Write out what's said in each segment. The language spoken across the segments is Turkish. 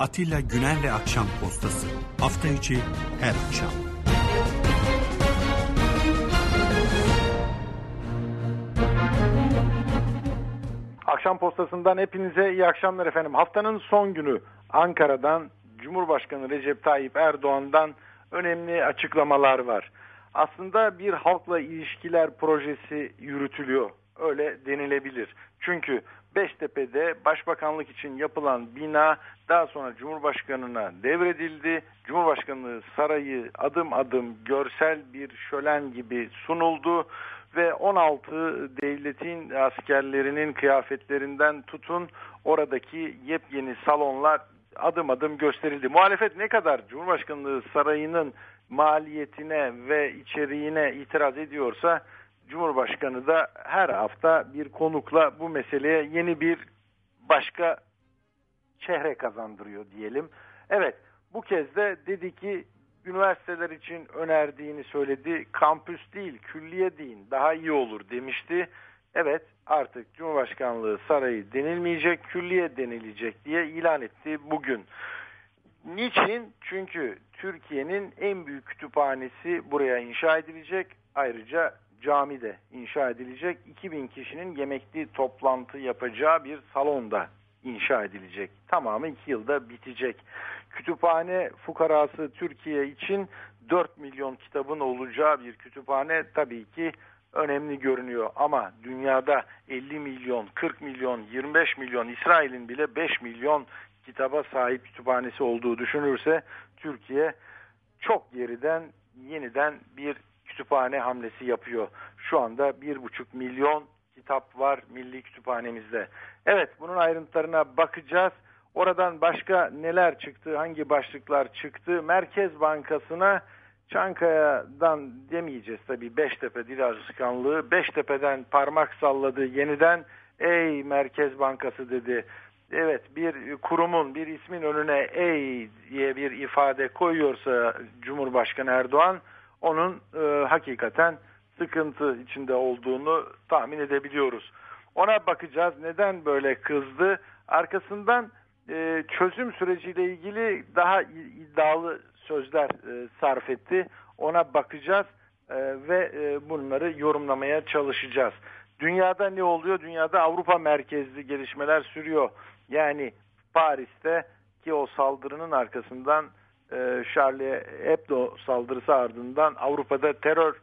Atilla Güner'le Akşam Postası. Hafta içi her akşam. Akşam Postası'ndan hepinize iyi akşamlar efendim. Haftanın son günü Ankara'dan Cumhurbaşkanı Recep Tayyip Erdoğan'dan önemli açıklamalar var. Aslında bir halkla ilişkiler projesi yürütülüyor. Öyle denilebilir. Çünkü Beştepe'de başbakanlık için yapılan bina daha sonra Cumhurbaşkanı'na devredildi. Cumhurbaşkanlığı sarayı adım adım görsel bir şölen gibi sunuldu. Ve 16 devletin askerlerinin kıyafetlerinden tutun oradaki yepyeni salonlar adım adım gösterildi. Muhalefet ne kadar Cumhurbaşkanlığı sarayının maliyetine ve içeriğine itiraz ediyorsa Cumhurbaşkanı da her hafta bir konukla bu meseleye yeni bir başka çehre kazandırıyor diyelim. Evet, bu kez de dedi ki üniversiteler için önerdiğini söyledi. Kampüs değil, külliye deyin daha iyi olur demişti. Evet, artık Cumhurbaşkanlığı sarayı denilmeyecek, külliye denilecek diye ilan etti bugün. Niçin? Çünkü Türkiye'nin en büyük kütüphanesi buraya inşa edilecek. Ayrıca cami de inşa edilecek. 2000 kişinin yemekli toplantı yapacağı bir salonda inşa edilecek. Tamamı 2 yılda bitecek. Kütüphane fukarası Türkiye için 4 milyon kitabın olacağı bir kütüphane tabii ki önemli görünüyor. Ama dünyada 50 milyon, 40 milyon, 25 milyon, İsrail'in bile 5 milyon kitaba sahip kütüphanesi olduğu düşünürse Türkiye çok geriden yeniden bir kütüphane hamlesi yapıyor. Şu anda 1,5 milyon kitap var Milli Kütüphanemizde. Evet, bunun ayrıntılarına bakacağız. Oradan başka neler çıktı, hangi başlıklar çıktı? Merkez Bankası'na Çankaya'dan demeyeceğiz tabii, Beştepe dil alışkanlığı. Beştepe'den parmak salladı yeniden. Ey Merkez Bankası dedi. Evet, bir kurumun, bir ismin önüne ey diye bir ifade koyuyorsa Cumhurbaşkanı Erdoğan, onun hakikaten sıkıntı içinde olduğunu tahmin edebiliyoruz. Ona bakacağız. Neden böyle kızdı? Arkasından çözüm süreciyle ilgili daha iddialı sözler sarf etti. Ona bakacağız ve bunları yorumlamaya çalışacağız. Dünyada ne oluyor? Dünyada Avrupa merkezli gelişmeler sürüyor. Yani Paris'te ki o saldırının arkasından Charlie Hebdo saldırısı ardından Avrupa'da terör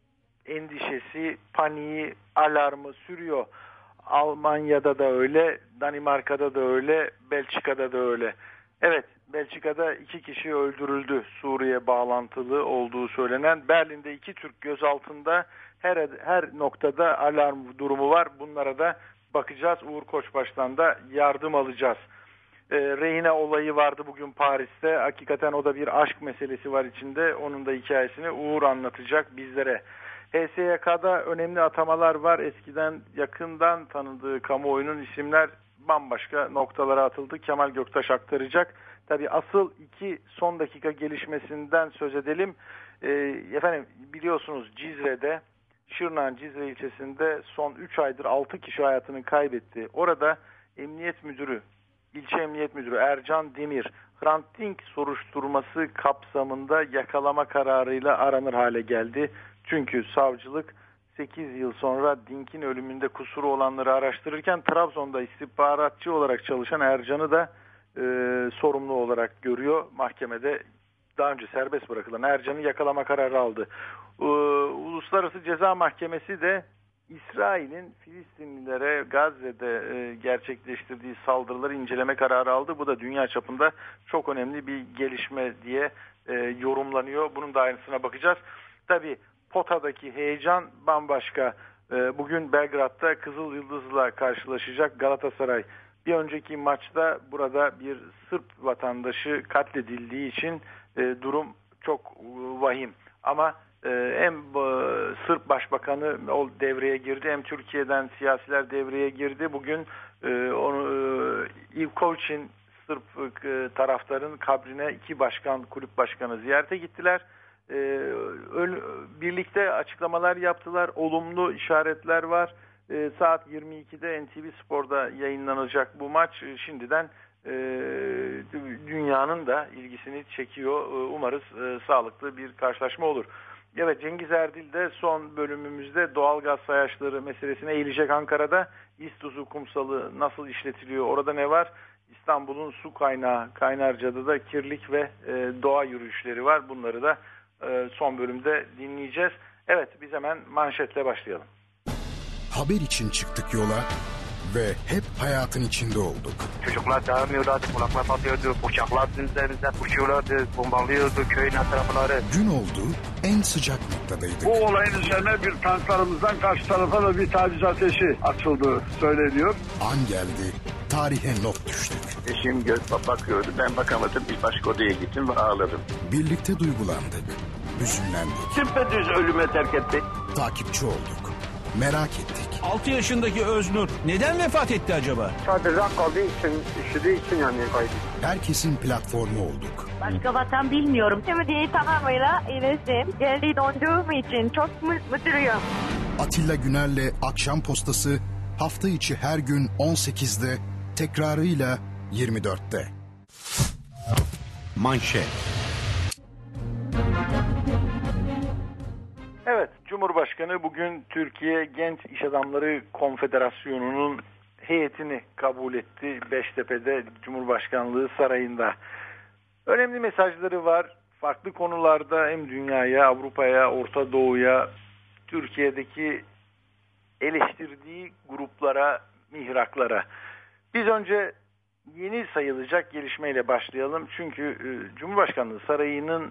endişesi, paniği, alarmı sürüyor. Almanya'da da öyle, Danimarka'da da öyle, Belçika'da da öyle. Evet, Belçika'da 2 kişi öldürüldü. Suriye bağlantılı olduğu söylenen. Berlin'de 2 Türk gözaltında, her noktada alarm durumu var. Bunlara da bakacağız. Uğur Koçbaş'tan da yardım alacağız. Rehine olayı vardı bugün Paris'te. Hakikaten o da bir aşk meselesi var içinde. Onun da hikayesini Uğur anlatacak bizlere. HSYK'da önemli atamalar var. Eskiden yakından tanıdığı kamuoyunun isimler bambaşka noktalara atıldı. Kemal Göktaş aktaracak. Tabii asıl 2 son dakika gelişmesinden söz edelim. Efendim biliyorsunuz Cizre'de, Şırnak'ın Cizre ilçesinde son 3 aydır 6 kişi hayatını kaybetti. Orada Emniyet Müdürü, İlçe Emniyet Müdürü Ercan Demir, Hrant Dink soruşturması kapsamında yakalama kararıyla aranır hale geldi. Çünkü savcılık 8 yıl sonra Dink'in ölümünde kusuru olanları araştırırken Trabzon'da istihbaratçı olarak çalışan Ercan'ı da sorumlu olarak görüyor. Mahkemede daha önce serbest bırakılan Ercan'ı yakalama kararı aldı. Uluslararası Ceza Mahkemesi de İsrail'in Filistinlilere Gazze'de gerçekleştirdiği saldırıları inceleme kararı aldı. Bu da dünya çapında çok önemli bir gelişme diye yorumlanıyor. Bunun da ayrıntısına bakacağız. Tabii potadaki heyecan bambaşka. Bugün Belgrad'da Kızıl Yıldız'la karşılaşacak Galatasaray. Bir önceki maçta burada bir Sırp vatandaşı katledildiği için durum çok vahim. Ama hem Sırp Başbakanı o devreye girdi, hem Türkiye'den siyasiler devreye girdi. Bugün Ivković'in Sırp taraftarın kabrine 2 kulüp başkanı ziyarete gittiler. Birlikte açıklamalar yaptılar. Olumlu işaretler var. Saat 22'de NTV Spor'da yayınlanacak bu maç. Şimdiden dünyanın da ilgisini çekiyor. Umarız sağlıklı bir karşılaşma olur. Evet, Cengiz Erdil de son bölümümüzde doğalgaz sayaçları meselesine eğilecek Ankara'da. İztuzu kumsalı nasıl işletiliyor, orada ne var? İstanbul'un su kaynağı Kaynarca'da kirlilik ve doğa yürüyüşleri var. Bunları da son bölümde dinleyeceğiz. Evet, biz hemen manşetle başlayalım. Haber için çıktık yola ve hep hayatın içinde olduk. Çocuklar dağılmıyorlardı, kulaklar patlıyordu, uçaklar üzerimize uçuyorlardı, bombalıyordu köyün her tarafları. Gün oldu, en sıcak noktadaydık. Bu olayın üzerine bir tanklarımızdan karşı tarafa da bir taciz ateşi açıldığı söyleniyor. An geldi, tarihe not düştük. Eşim göz bakıyordu, ben bakamadım, bir başka odaya gittim ve ağladım. Birlikte duygulandık, hüzünlendik. Düpedüz ölüme terk etti. Takipçi olduk, merak ettik. 6 yaşındaki Öznur neden vefat etti acaba? Sadece kaldığı için, üşüdüğü için yani kaydı. Herkesin platformu olduk. Başka vatan bilmiyorum. Şimdi tamamıyla iyileştim. Geri döndüğüm için çok mutluyum. Atilla Güner'le Akşam Postası hafta içi her gün 18'de, tekrarıyla 24'te. Manşet. Evet, Cumhurbaşkanı bugün Türkiye Genç İş Adamları Konfederasyonu'nun heyetini kabul etti. Beştepe'de Cumhurbaşkanlığı Sarayı'nda. Önemli mesajları var. Farklı konularda hem dünyaya, Avrupa'ya, Orta Doğu'ya, Türkiye'deki eleştirdiği gruplara, mihraklara. Biz önce yeni sayılacak gelişmeyle başlayalım. Çünkü Cumhurbaşkanlığı Sarayı'nın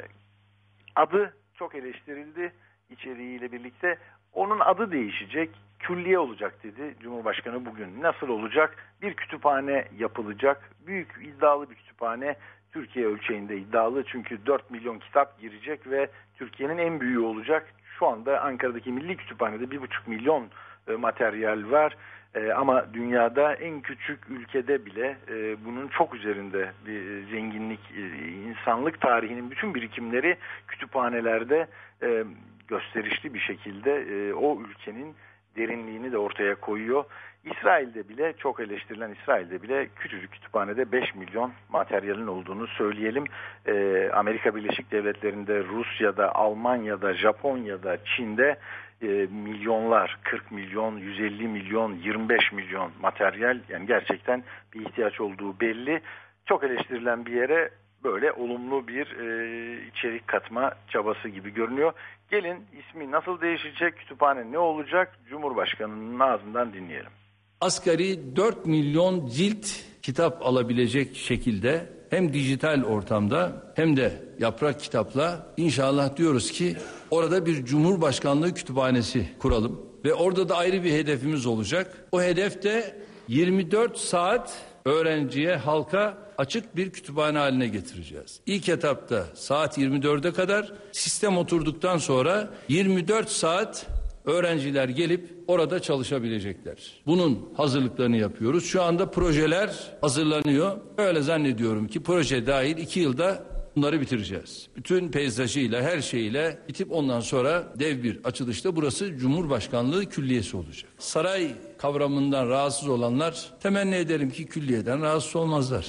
adı çok eleştirildi içeriğiyle birlikte. Onun adı değişecek, külliye olacak dedi Cumhurbaşkanı bugün. Nasıl olacak? Bir kütüphane yapılacak. Büyük, iddialı bir kütüphane. Türkiye ölçeğinde iddialı, çünkü 4 milyon kitap girecek ve Türkiye'nin en büyüğü olacak. Şu anda Ankara'daki Milli Kütüphane'de 1,5 milyon materyal var. Ama dünyada en küçük ülkede bile bunun çok üzerinde bir zenginlik, insanlık tarihinin bütün birikimleri kütüphanelerde gösterişli bir şekilde o ülkenin derinliğini de ortaya koyuyor. İsrail'de bile, çok eleştirilen İsrail'de bile küçücük kütüphanede 5 milyon materyalin olduğunu söyleyelim. Amerika Birleşik Devletleri'nde, Rusya'da, Almanya'da, Japonya'da, Çin'de milyonlar, 40 milyon, 150 milyon, 25 milyon materyal, yani gerçekten bir ihtiyaç olduğu belli. Çok eleştirilen bir yere böyle olumlu bir içerik katma çabası gibi görünüyor. Gelin, ismi nasıl değişecek, kütüphane ne olacak, Cumhurbaşkanı'nın ağzından dinleyelim. Asgari 4 milyon cilt kitap alabilecek şekilde hem dijital ortamda hem de yaprak kitapla inşallah diyoruz ki orada bir Cumhurbaşkanlığı kütüphanesi kuralım. Ve orada da ayrı bir hedefimiz olacak. O hedef de 24 saat öğrenciye, halka açık bir kütüphane haline getireceğiz. İlk etapta saat 24'e kadar, sistem oturduktan sonra 24 saat öğrenciler gelip orada çalışabilecekler. Bunun hazırlıklarını yapıyoruz. Şu anda projeler hazırlanıyor. Öyle zannediyorum ki proje dahil 2 yılda bunları bitireceğiz. Bütün peyzajıyla, her şeyiyle bitip ondan sonra dev bir açılışta burası Cumhurbaşkanlığı Külliyesi olacak. Saray kavramından rahatsız olanlar temenni ederim ki külliyeden rahatsız olmazlar.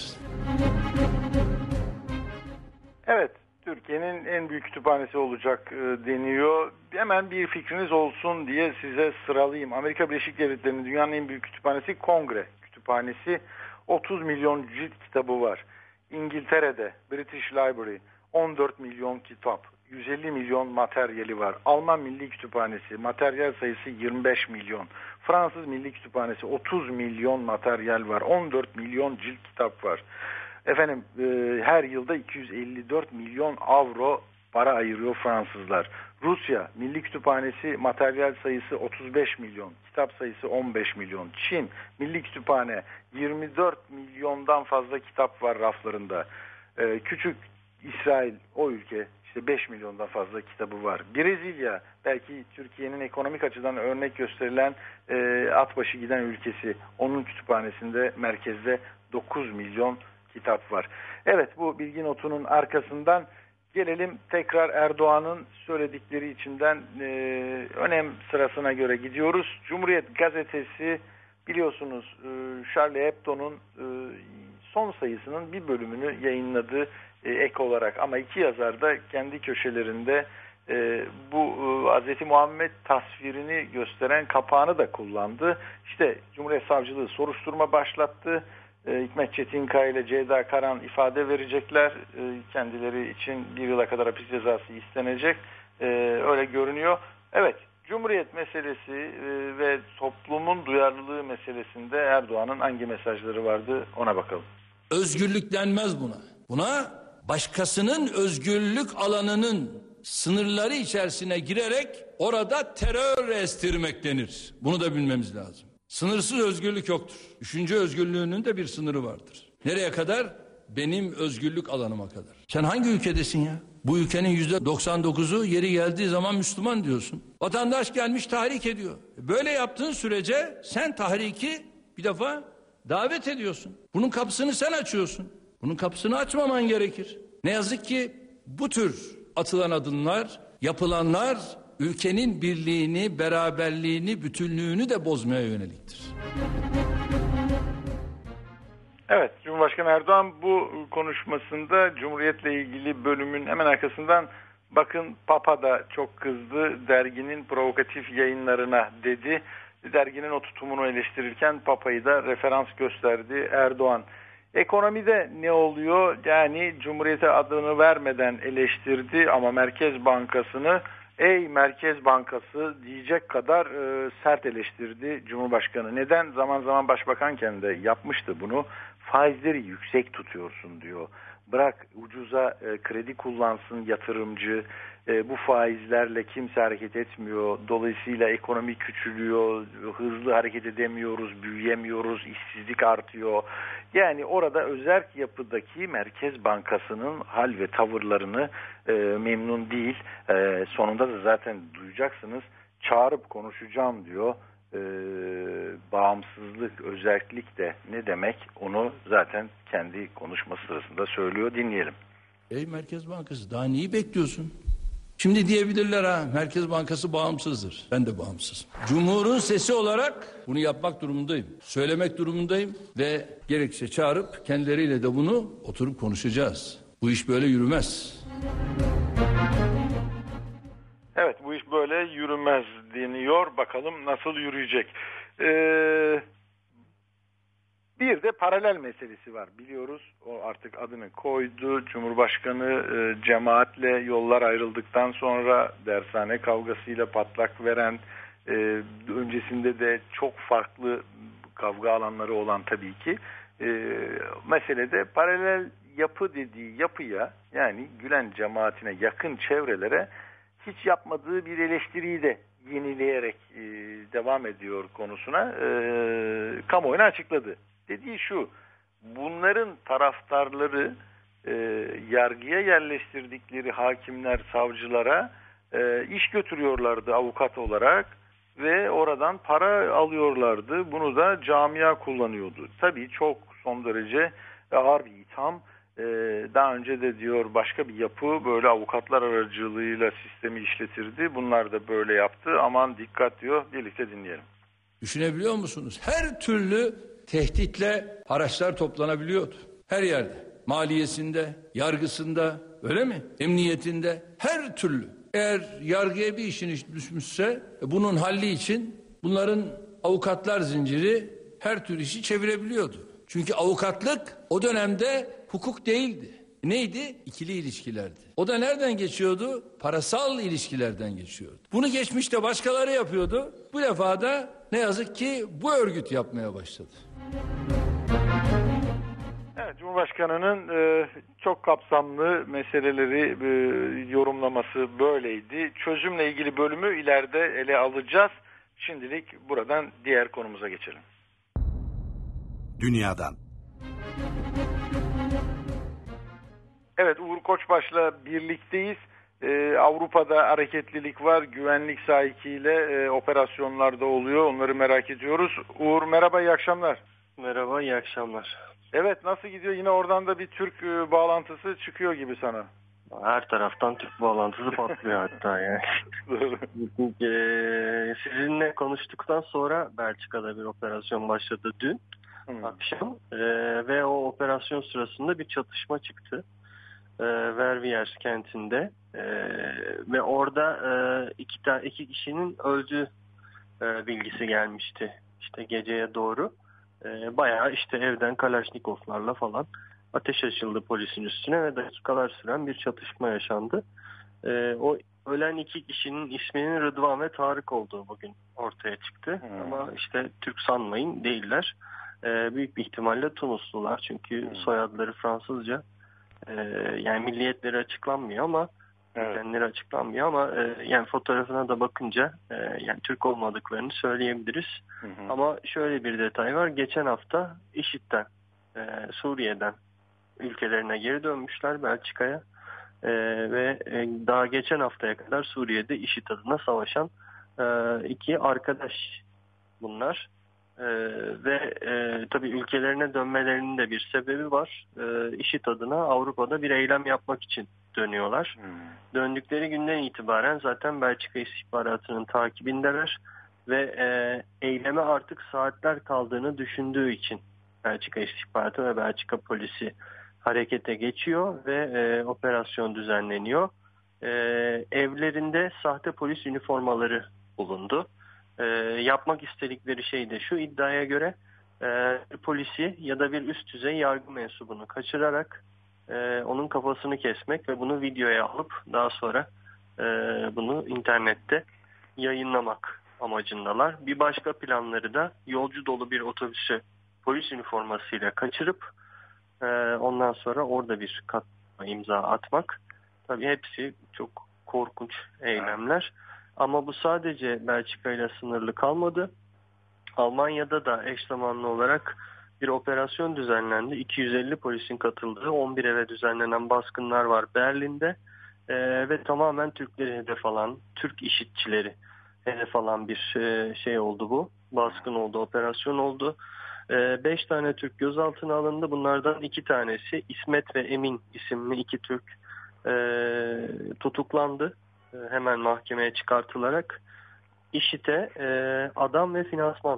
Evet, Türkiye'nin en büyük kütüphanesi olacak deniyor. Hemen bir fikriniz olsun diye size sıralayayım. Amerika Birleşik Devletleri'nin dünyanın en büyük kütüphanesi Kongre Kütüphanesi. 30 milyon cilt kitabı var. İngiltere'de British Library 14 milyon kitap, 150 milyon materyali var. Alman Milli Kütüphanesi materyal sayısı 25 milyon. Fransız Milli Kütüphanesi 30 milyon materyal var. 14 milyon cilt kitap var. Efendim, her yılda 254 milyon avro para ayırıyor Fransızlar. Rusya Milli Kütüphanesi materyal sayısı 35 milyon, kitap sayısı 15 milyon. Çin Milli Kütüphane 24 milyondan fazla kitap var raflarında. Küçük İsrail, o ülke, işte 5 milyondan fazla kitabı var. Brezilya, belki Türkiye'nin ekonomik açıdan örnek gösterilen at başı giden ülkesi. Onun kütüphanesinde, merkezde 9 milyon kitap var. Evet, bu bilgi notunun arkasından gelelim tekrar Erdoğan'ın söyledikleri içinden önem sırasına göre gidiyoruz. Cumhuriyet gazetesi, biliyorsunuz, Charlie Hebdo'nun son sayısının bir bölümünü yayınladı ek olarak. Ama iki yazar da kendi köşelerinde bu Hz. Muhammed tasvirini gösteren kapağını da kullandı. İşte Cumhuriyet Savcılığı soruşturma başlattı. Hikmet Çetinkaya ile Ceyda Karan ifade verecekler. Kendileri için 1 yıla kadar hapis cezası istenecek. Öyle görünüyor. Evet, Cumhuriyet meselesi ve toplumun duyarlılığı meselesinde Erdoğan'ın hangi mesajları vardı ona bakalım. Özgürlük denmez buna. Buna başkasının özgürlük alanının sınırları içerisine girerek orada terör estirmek denir. Bunu da bilmemiz lazım. Sınırsız özgürlük yoktur. Düşünce özgürlüğünün de bir sınırı vardır. Nereye kadar? Benim özgürlük alanıma kadar. Sen hangi ülkedesin ya? Bu ülkenin %99'u yeri geldiği zaman Müslüman diyorsun. Vatandaş gelmiş tahrik ediyor. Böyle yaptığın sürece sen tahriki bir defa davet ediyorsun. Bunun kapısını sen açıyorsun. Bunun kapısını açmaman gerekir. Ne yazık ki bu tür atılan adımlar, yapılanlar ülkenin birliğini, beraberliğini, bütünlüğünü de bozmaya yöneliktir. Evet, Cumhurbaşkanı Erdoğan bu konuşmasında Cumhuriyet'le ilgili bölümün hemen arkasından bakın Papa da çok kızdı derginin provokatif yayınlarına dedi. Derginin o tutumunu eleştirirken Papa'yı da referans gösterdi Erdoğan. Ekonomide ne oluyor? Yani Cumhuriyet'e adını vermeden eleştirdi ama Merkez Bankası'nı ey Merkez Bankası diyecek kadar sert eleştirdi Cumhurbaşkanı. Neden? Zaman zaman başbakanken de yapmıştı bunu. Faizleri yüksek tutuyorsun diyor. Bırak ucuza kredi kullansın yatırımcı. Bu faizlerle kimse hareket etmiyor. Dolayısıyla ekonomi küçülüyor. Hızlı hareket edemiyoruz, büyüyemiyoruz. İşsizlik artıyor. Yani orada özerk yapıdaki Merkez Bankası'nın hal ve tavırlarını memnun değil. Sonunda da zaten duyacaksınız. Çağırıp konuşacağım diyor. Bağımsızlık, özerklik de ne demek onu zaten kendi konuşması sırasında söylüyor. Dinleyelim. Ey Merkez Bankası daha neyi bekliyorsun? Şimdi diyebilirler ha Merkez Bankası bağımsızdır. Ben de bağımsızım. Cumhurun sesi olarak bunu yapmak durumundayım. Söylemek durumundayım ve gerekirse çağırıp kendileriyle de bunu oturup konuşacağız. Bu iş böyle yürümez. Evet, bu iş böyle yürümez deniyor. Bakalım nasıl yürüyecek. Bir de paralel meselesi var. Biliyoruz o artık adını koydu. Cumhurbaşkanı cemaatle yollar ayrıldıktan sonra dershane kavgasıyla patlak veren, öncesinde de çok farklı kavga alanları olan tabii ki meselede paralel yapı dediği yapıya yani Gülen cemaatine yakın çevrelere hiç yapmadığı bir eleştiriyi de yenileyerek devam ediyor konusuna kamuoyuna açıkladı. Dediği şu, bunların taraftarları yargıya yerleştirdikleri hakimler, savcılara iş götürüyorlardı avukat olarak ve oradan para alıyorlardı. Bunu da camia kullanıyordu. Tabii çok son derece ağır bir itham. Daha önce de diyor başka bir yapı böyle avukatlar aracılığıyla sistemi işletirdi. Bunlar da böyle yaptı. Aman dikkat diyor. Birlikte dinleyelim. Düşünebiliyor musunuz? Her türlü tehditle araçlar toplanabiliyordu. Her yerde. Maliyesinde, yargısında, öyle mi? Emniyetinde, her türlü. Eğer yargıya bir işin düşmüşse bunun halli için bunların avukatlar zinciri her tür işi çevirebiliyordu. Çünkü avukatlık o dönemde hukuk değildi. Neydi? İkili ilişkilerdi. O da nereden geçiyordu? Parasal ilişkilerden geçiyordu. Bunu geçmişte başkaları yapıyordu. Bu defa da ne yazık ki bu örgüt yapmaya başladı. Evet, Cumhurbaşkanı'nın çok kapsamlı meseleleri yorumlaması böyleydi. Çözümle ilgili bölümü ileride ele alacağız. Şimdilik buradan diğer konumuza geçelim. Dünyadan. Evet, Uğur Koçbaş'la birlikteyiz. Avrupa'da hareketlilik var. Güvenlik sahikiyle operasyonlar da oluyor. Onları merak ediyoruz. Uğur merhaba, iyi akşamlar. Merhaba, iyi akşamlar. Evet, nasıl gidiyor? Yine oradan da bir Türk bağlantısı çıkıyor gibi sana. Her taraftan Türk bağlantısı patlıyor hatta yani. Sizinle konuştuktan sonra Belçika'da bir operasyon başladı dün. akşam ve o operasyon sırasında bir çatışma çıktı. Verviers kentinde ve orada iki kişinin öldüğü bilgisi gelmişti. İşte geceye doğru bayağı işte evden Kalaşnikovlarla falan ateş açıldı polisin üstüne ve dakikalar süren bir çatışma yaşandı. O ölen iki kişinin isminin Rıdvan ve Tarık olduğu bugün ortaya çıktı. Ama işte Türk sanmayın, değiller. Büyük bir ihtimalle Tunuslular çünkü soyadları Fransızca. Yani milliyetleri açıklanmıyor ama kendileri açıklanmıyor ama yani fotoğrafına da bakınca yani Türk olmadıklarını söyleyebiliriz. Ama şöyle bir detay var. Geçen hafta IŞİD'den Suriye'den ülkelerine geri dönmüşler Belçika'ya ve daha geçen haftaya kadar Suriye'de IŞİD adına savaşan iki arkadaş bunlar. Ve tabii ülkelerine dönmelerinin de bir sebebi var. IŞİD adına Avrupa'da bir eylem yapmak için dönüyorlar. Döndükleri günden itibaren zaten Belçika istihbaratının takibindeler ve eyleme artık saatler kaldığını düşündüğü için Belçika istihbaratı ve Belçika polisi harekete geçiyor ve operasyon düzenleniyor. Evlerinde sahte polis üniformaları bulundu. Yapmak istedikleri şey de şu, iddiaya göre polisi ya da bir üst düzey yargı mensubunu kaçırarak onun kafasını kesmek ve bunu videoya alıp daha sonra bunu internette yayınlamak amacındalar. Bir başka planları da yolcu dolu bir otobüsü polis üniformasıyla kaçırıp ondan sonra orada bir imza atmak. Tabii hepsi çok korkunç eylemler. Ama bu sadece Belçika ile sınırlı kalmadı. Almanya'da da eş zamanlı olarak bir operasyon düzenlendi. 250 polisin katıldığı 11 eve düzenlenen baskınlar var Berlin'de. Ve tamamen Türkleri hedef alan, Türk IŞİD'çileri hedef alan bir şey oldu bu. Baskın oldu, operasyon oldu. 5 tane Türk gözaltına alındı. Bunlardan 2 tanesi İsmet ve Emin isimli 2 Türk tutuklandı. Hemen mahkemeye çıkartılarak IŞİD'e adam ve finansman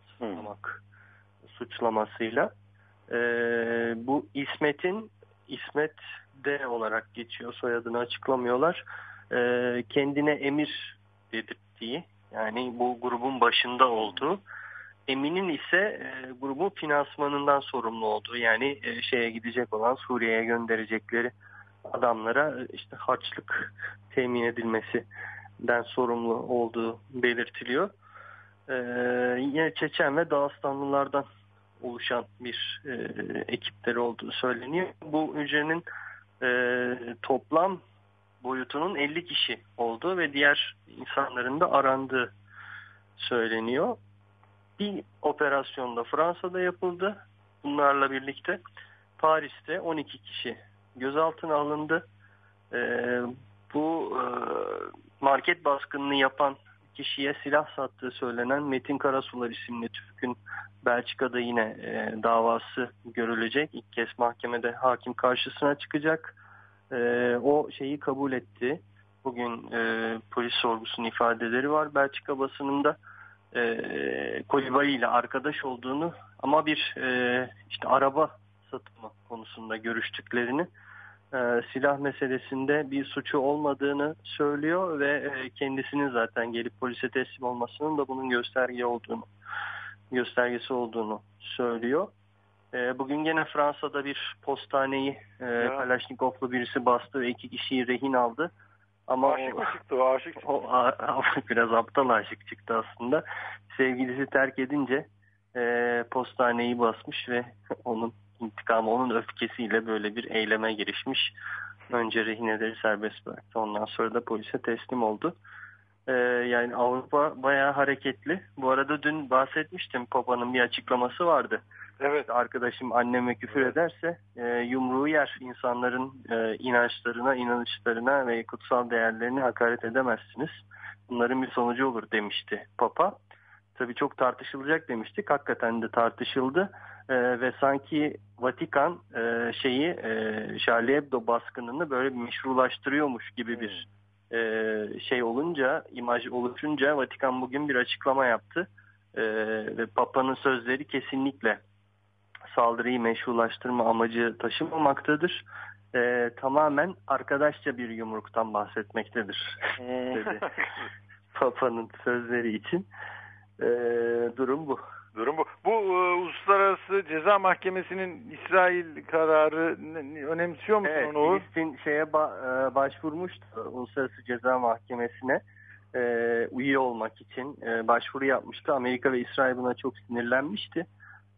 suçlamasıyla bu İsmet D olarak geçiyor, soyadını açıklamıyorlar, kendine emir dedirttiği, yani bu grubun başında olduğu, Emin'in ise grubun finansmanından sorumlu olduğu, yani şeye gidecek olan, Suriye'ye gönderecekleri adamlara işte harçlık temin edilmesinden sorumlu olduğu belirtiliyor. Yine Çeçen ve Dağıstanlılardan oluşan bir ekipleri olduğu söyleniyor. Bu hücrenin toplam boyutunun 50 kişi olduğu ve diğer insanların da arandığı söyleniyor. Bir operasyon da Fransa'da yapıldı. Bunlarla birlikte Paris'te 12 kişi gözaltına alındı. Bu market baskınını yapan kişiye silah sattığı söylenen Metin Karasular isimli Türk'ün Belçika'da yine davası görülecek. İlk kez mahkemede hakim karşısına çıkacak. O şeyi kabul etti. Bugün polis sorgusunun ifadeleri var Belçika basınında. Kolibali ile arkadaş olduğunu ama bir işte araba satımı konusunda görüştüklerini, silah meselesinde bir suçu olmadığını söylüyor ve kendisinin zaten gelip polise teslim olmasının da bunun göstergesi olduğunu söylüyor. Bugün gene Fransa'da bir postaneyi Kalaşnikovlu birisi bastı ve 2 kişiyi rehin aldı. Ama aşık mı çıktı? O aşık çıktı. O biraz aptal aşık çıktı aslında. Sevgilisi terk edince postaneyi basmış ve onun intikamı, onun öfkesiyle böyle bir eyleme girişmiş. Önce rehineleri serbest bıraktı. Ondan sonra da polise teslim oldu. Yani Avrupa bayağı hareketli. Bu arada dün bahsetmiştim. Papa'nın bir açıklaması vardı. Evet. Arkadaşım anneme küfür ederse yumruğu yer. İnsanların inançlarına, inanışlarına ve kutsal değerlerine hakaret edemezsiniz. Bunların bir sonucu olur demişti Papa. Tabii çok tartışılacak demiştik. Hakikaten de tartışıldı. Ve sanki Vatikan Charlie Hebdo baskınını böyle bir meşrulaştırıyormuş gibi bir şey olunca, imaj oluşunca Vatikan bugün bir açıklama yaptı. Ve Papa'nın sözleri kesinlikle saldırıyı meşrulaştırma amacı taşımamaktadır. Tamamen arkadaşça bir yumruktan bahsetmektedir dedi Papa'nın sözleri için. Durum bu. Bu Uluslararası Ceza Mahkemesi'nin İsrail kararı önemsiyor musun onu? Evet, Filistin başvurmuştu Uluslararası Ceza Mahkemesi'ne üye olmak için başvuru yapmıştı. Amerika ve İsrail buna çok sinirlenmişti.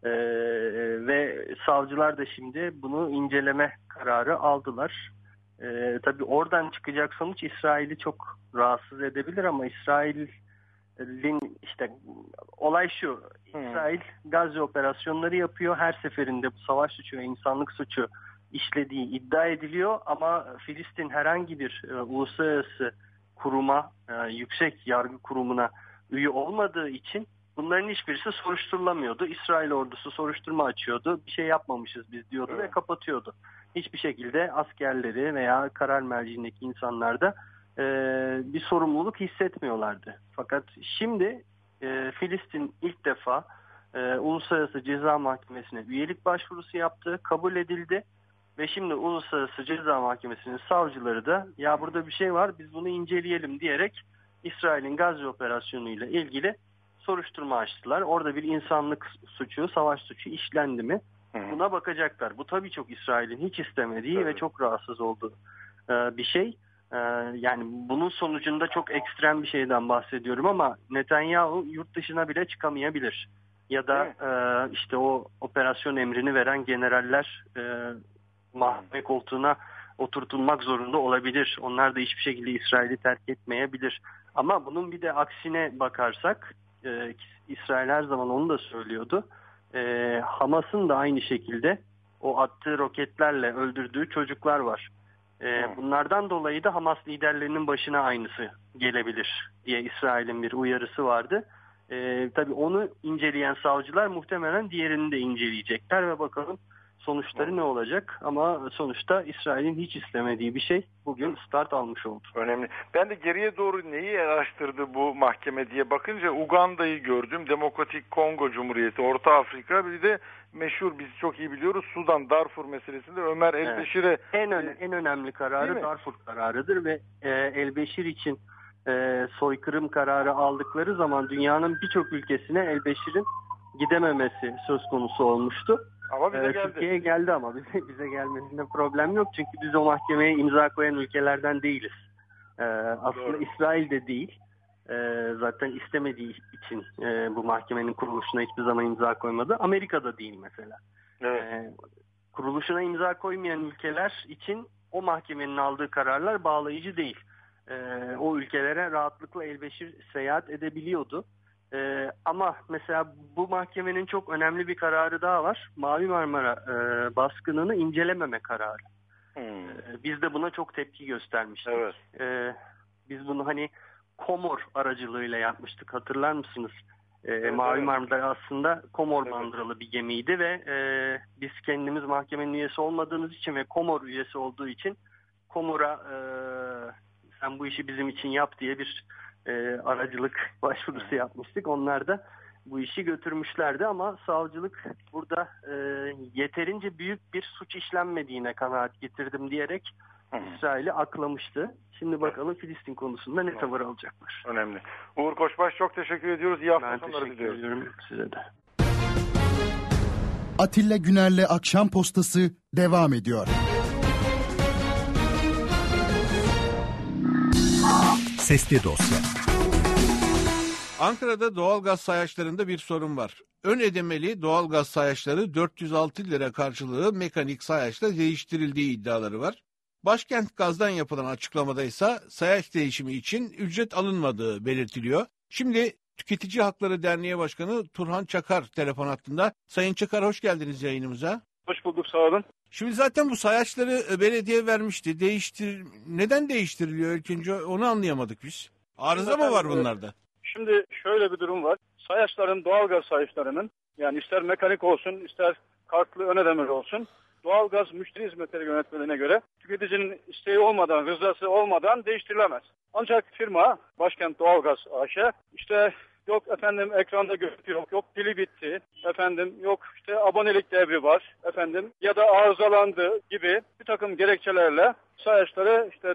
Ve savcılar da şimdi bunu inceleme kararı aldılar. Tabii oradan çıkacak sonuç İsrail'i çok rahatsız edebilir ama İsrail'in işte olay şu. İsrail Gazze operasyonları yapıyor. Her seferinde bu savaş suçu ve insanlık suçu işlediği iddia ediliyor ama Filistin herhangi bir uluslararası kuruma, yüksek yargı kurumuna üye olmadığı için bunların hiçbirisi soruşturulamıyordu. İsrail ordusu soruşturma açıyordu. Bir şey yapmamışız biz diyordu ve kapatıyordu. Hiçbir şekilde askerleri veya karar merciindeki insanlar da bir sorumluluk hissetmiyorlardı. Fakat şimdi Filistin ilk defa Uluslararası Ceza Mahkemesi'ne üyelik başvurusu yaptı, kabul edildi. Ve şimdi Uluslararası Ceza Mahkemesi'nin savcıları da ya burada bir şey var biz bunu inceleyelim diyerek İsrail'in Gazze operasyonu ile ilgili soruşturma açtılar. Orada bir insanlık suçu, savaş suçu işlendi mi? Buna bakacaklar. Bu tabii çok İsrail'in hiç istemediği ve çok rahatsız olduğu bir şey. Yani bunun sonucunda çok ekstrem bir şeyden bahsediyorum ama Netanyahu yurt dışına bile çıkamayabilir. Ya da işte o operasyon emrini veren generaller mahkeme koltuğuna oturtulmak zorunda olabilir. Onlar da hiçbir şekilde İsrail'i terk etmeyebilir. Ama bunun bir de aksine bakarsak İsrail her zaman onu da söylüyordu. Hamas'ın da aynı şekilde o attığı roketlerle öldürdüğü çocuklar var. Bunlardan dolayı da Hamas liderlerinin başına aynısı gelebilir diye İsrail'in bir uyarısı vardı. Tabii onu inceleyen savcılar muhtemelen diğerini de inceleyecekler ve bakalım sonuçları ne olacak? Ama sonuçta İsrail'in hiç istemediği bir şey bugün start almış oldu. Önemli. Ben de geriye doğru neyi araştırdı bu mahkeme diye bakınca Uganda'yı gördüm. Demokratik Kongo Cumhuriyeti, Orta Afrika, bir de meşhur biz çok iyi biliyoruz Sudan, Darfur meselesinde Ömer El-Beşir'e... En önemli kararı Darfur kararıdır ve El-Beşir için soykırım kararı aldıkları zaman dünyanın birçok ülkesine El-Beşir'in gidememesi söz konusu olmuştu. Ama bize geldi. Türkiye'ye geldi ama bize gelmesinde problem yok. Çünkü biz o mahkemeye imza koyan ülkelerden değiliz. Aslında doğru. İsrail de değil. Zaten istemediği için bu mahkemenin kuruluşuna hiçbir zaman imza koymadı. Amerika'da değil mesela. Evet. Kuruluşuna imza koymayan ülkeler için o mahkemenin aldığı kararlar bağlayıcı değil. O ülkelere rahatlıkla El-Beşir seyahat edebiliyordu. Ama mesela bu mahkemenin çok önemli bir kararı daha var. Mavi Marmara baskınını incelememe kararı. Biz de buna çok tepki göstermiştik. Evet. Biz bunu hani Komor aracılığıyla yapmıştık, hatırlar mısınız? Mavi Marmara aslında Komor bandıralı bir gemiydi ve biz kendimiz mahkemenin üyesi olmadığımız için ve Komor üyesi olduğu için Komor'a sen bu işi bizim için yap diye bir aracılık başvurusu yapmıştık. Onlar da bu işi götürmüşlerdi ama savcılık burada yeterince büyük bir suç işlenmediğine kanaat getirdim diyerek İsrail'i aklamıştı. Şimdi bakalım Filistin konusunda ne tavır alacaklar. Önemli. Uğur Koçbaş çok teşekkür ediyoruz. İyi hafta sonları diliyoruz. Ben teşekkür ediyorum size de. Atilla Güner'le Akşam Postası devam ediyor. Sesli Dosya. Ankara'da doğalgaz sayaçlarında bir sorun var. Ön ödemeli doğalgaz sayaçları 406 lira karşılığı mekanik sayaçla değiştirildiği iddiaları var. Başkent Gaz'dan yapılan açıklamada ise sayaç değişimi için ücret alınmadığı belirtiliyor. Şimdi Tüketici Hakları Derneği Başkanı Turhan Çakar telefon hattında. Sayın Çakar, hoş geldiniz yayınımıza. Hoş bulduk, sağ olun. Şimdi zaten bu sayaçları belediye vermişti. Neden değiştiriliyor ilk önce onu anlayamadık biz. Arıza mı var bunlarda? Şimdi şöyle bir durum var. Sayaçların, doğalgaz sayaçlarının, yani ister mekanik olsun ister kartlı ön ödemeli olsun, doğalgaz müşteri hizmetleri yönetmeliğine göre tüketicinin isteği olmadan, rızası olmadan değiştirilemez. Ancak firma Başkent Doğalgaz AŞ işte yok efendim ekranda görüntü yok pili bitti, efendim yok işte abonelik devri var, efendim ya da arızalandı gibi bir takım gerekçelerle sayaçları işte